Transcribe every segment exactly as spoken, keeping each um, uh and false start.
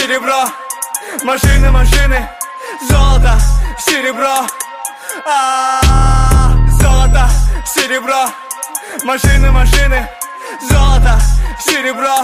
серебро. Машины, машины, золото, серебро. А-а-а, золото, серебро. Машины, машины, золото, серебро.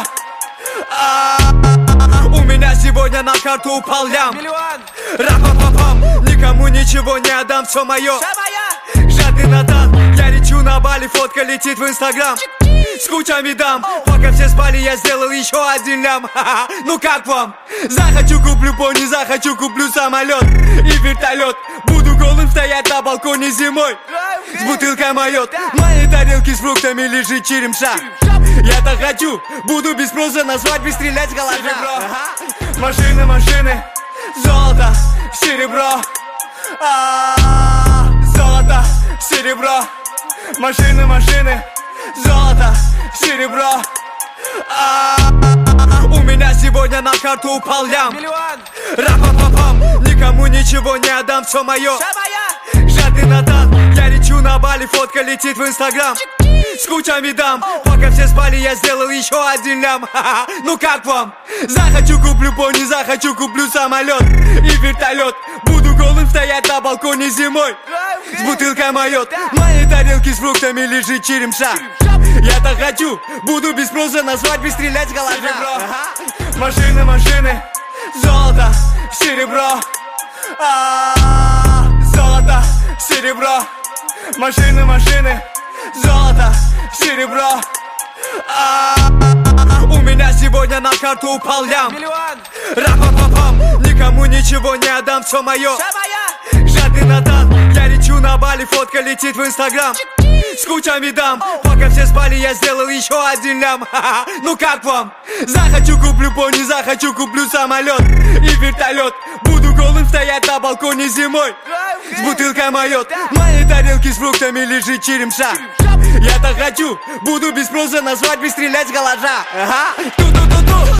А-а-а, у меня сегодня на карту упал лям. Ра-па-па-пам, никому ничего не отдам, все мое. Жадный Натан, я лечу на Бали, фотка летит в Инстаграм. С кучами дам, пока все спали, я сделал еще один лям. Ха-ха, ну как вам? Захочу куплю пони, захочу куплю самолет и вертолет. Буду голым стоять на балконе зимой с бутылкой майот. В моей тарелке с фруктами лежит черемша. Я так хочу, буду без спроса на свадьбе стрелять с калаша. Машины, машины, золото, серебро. А-а-а, золото, серебро. Машины, машины, золото, серебро. А-а-а, у меня сегодня на карту упал лям. Ра-па-па-пам, никому ничего не отдам, все мое. Жадный Натан, я лечу на Бали, фотка летит в Инстаграм. С кучами дам, пока все спали, я сделал еще один лям. Ха-ха, ну как вам? Захочу куплю пони, захочу куплю самолет и вертолет. Буду голым стоять на балконе зимой с бутылкой майот. В моей тарелке с фруктами лежит черемша. Я так хочу, буду без спроса на свадьбе стрелять с калаша. Машины, машины, золото, серебро. А-а-а, золото, серебро. Машины, машины, золото, серебро. А-а-а, у меня сегодня на карту упал лям. Ра-па-па-пам, никому ничего не отдам, все мое. Жадный Натан, я лечу на Бали, фотка летит в Инстаграм. С кучами дам, пока все спали, я сделал еще один лям. Ха-ха, ну как вам? Захочу куплю пони, захочу куплю самолет и вертолет. Буду голым стоять на балконе зимой с бутылкой майот. В моей тарелке с фруктами лежит черемша. Я так хочу, буду без спроса на свадьбе стрелять с калаша. Ага, ту-ту-ту-ту.